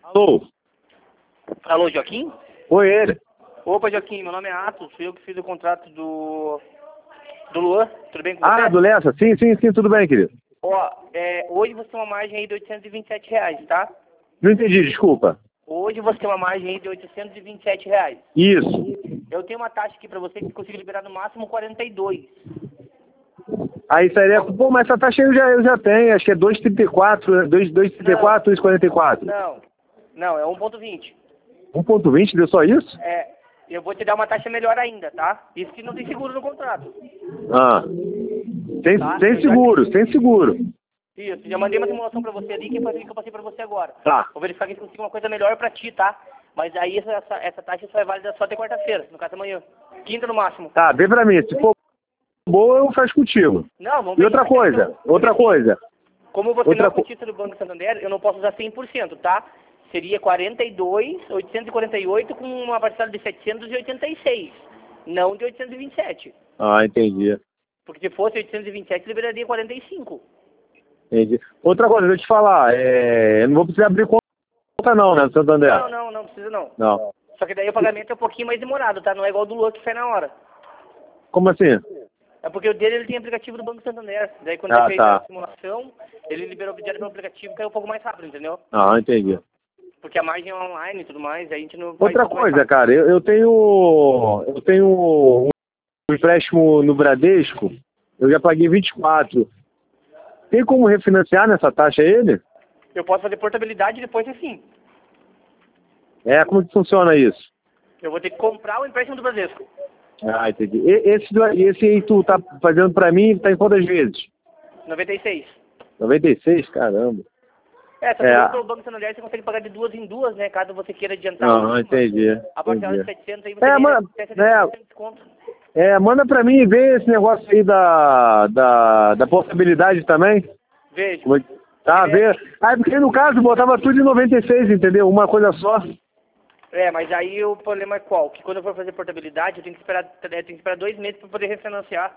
Alô? Alô, Joaquim? Oi, ele. Opa, Joaquim, meu nome é Atos, fui eu que fiz o contrato do Luan, tudo bem com você? Ah, do Lessa? Sim, tudo bem, querido. Ó, hoje você tem uma margem aí de R$ 827, tá? Não entendi, desculpa. Hoje você tem uma margem aí de R$ 827. Isso. Eu tenho uma taxa aqui pra você que consigo liberar no máximo 42. Aí seria... Pô, mas essa taxa eu já tenho, acho que é 2,34, 2,34, 2,44. Não, é 1,20. 1,20, deu só isso? Eu vou te dar uma taxa melhor ainda, tá? Isso que não tem seguro no contrato. Ah. Sem seguro. Isso, já mandei uma simulação pra você ali, que foi que eu passei pra você agora. Tá. Vou verificar que consigo uma coisa melhor pra ti, tá? Mas aí essa taxa só é válida só até quarta-feira, no caso amanhã. Quinta no máximo. Tá, vê pra mim. Se for boa, eu faço contigo. Não, vamos E ver. outra coisa. Como você não é cotista do Banco Santander, eu não posso usar 100%, tá? Seria 42.848 com uma parcela de 786, não de 827. Ah, entendi. Porque se fosse 827, liberaria 45. Entendi. Outra coisa, deixa eu te falar, eu não vou precisar abrir conta não, né, do Santander? Não precisa não. Não. Só que daí o pagamento é um pouquinho mais demorado, tá? Não é igual do Luan que foi na hora. Como assim? É porque o dele ele tem aplicativo do Banco Santander. Daí quando ele fez a simulação, ele liberou direto pelo aplicativo e caiu um pouco mais rápido, entendeu? Ah, entendi. Porque a margem é online e tudo mais, aí a gente não... Outra coisa, cara, eu tenho um empréstimo no Bradesco, eu já paguei 24. Tem como refinanciar nessa taxa ele? Eu posso fazer portabilidade depois assim. Como que funciona isso? Eu vou ter que comprar o empréstimo do Bradesco. Ah, entendi. Esse aí tu tá fazendo pra mim, tá em quantas vezes? 96. 96? Caramba. Só que pelo Banco Santander você consegue pagar de duas em duas, né? Caso você queira adiantar. Não, entendi. A parcela de 700 aí você até 70% de desconto. Manda pra mim ver esse negócio aí da portabilidade também. Vejo. Tá, vê. Porque no caso botava tudo em 96, entendeu? Uma coisa só. Mas aí o problema é qual? Que quando eu for fazer portabilidade, eu tenho que esperar 2 meses para poder refinanciar.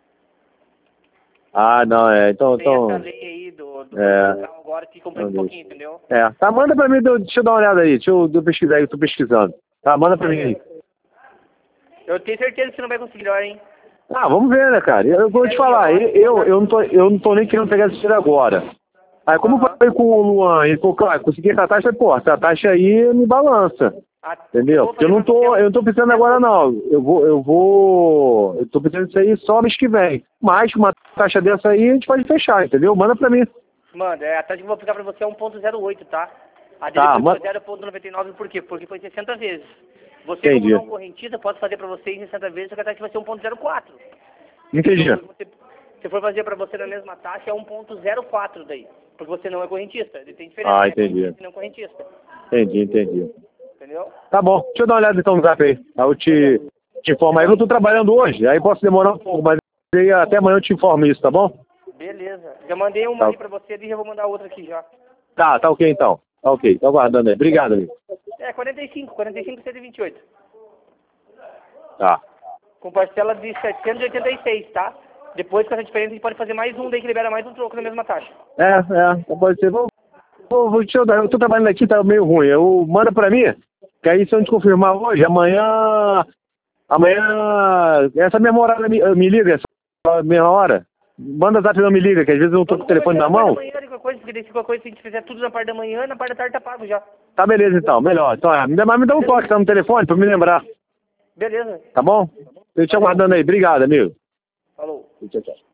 Ah, não, então... Tem essa lei aí do agora que complica um pouquinho, entendeu? Tá, manda pra mim, deixa eu dar uma olhada aí, deixa eu pesquisar aí, eu tô pesquisando. Tá, manda pra mim aí. Eu tenho certeza que você não vai conseguir, hein? Ah, vamos ver, né, cara? Eu vou te falar, eu não tô nem querendo pegar esse dinheiro agora. Aí, como eu falei com o Luan, ele falou, claro, consegui essa taxa, pô, essa taxa aí me balança. Entendeu? Porque eu não tô pensando agora, não. Eu tô pensando nisso aí só mês que vem. Mas uma taxa dessa aí a gente pode fechar, entendeu? Manda pra mim. Manda, a taxa que eu vou aplicar pra você é 1,08, tá? A dele foi 0,99, por quê? Porque foi 60 vezes. Você, como não correntista, pode fazer pra você em 60 vezes, só que a taxa vai ser 1,04. Entendi. Então, se for fazer pra você na mesma taxa, é 1,04 daí. Porque você não é correntista. Ele tem diferença. Ah, entendi. Não é correntista. Entendi. Entendeu? Tá bom. Deixa eu dar uma olhada então no zap aí. Aí eu te informo aí. Eu tô trabalhando hoje, aí posso demorar um pouco, mas aí até amanhã eu te informo isso, tá bom? Beleza. Já mandei uma aí pra você e já vou mandar outra aqui já. Tá ok então. Tá ok. Tô aguardando aí. Obrigado, amigo. 45, 128. Tá. Com parcela de 786, tá? Depois, com essa diferença, a gente pode fazer mais um, daí que libera mais um troco na mesma taxa. Pode ser. Deixa eu dar. Eu tô trabalhando aqui, tá meio ruim. Manda pra mim, que aí se eu te confirmar hoje, amanhã, essa mesma hora me liga, essa mesma hora. Manda zap não me liga, que às vezes eu não tô com o telefone na mão. Amanhã, porque daí qualquer coisa, se a gente fizer tudo na parte da manhã, na parte da tarde tá pago já. Tá, beleza então, melhor. Então, me dá um toque, tá no telefone, pra me lembrar. Beleza. Tá bom? Eu te aguardando aí. Obrigado, amigo. Falou. Tchau.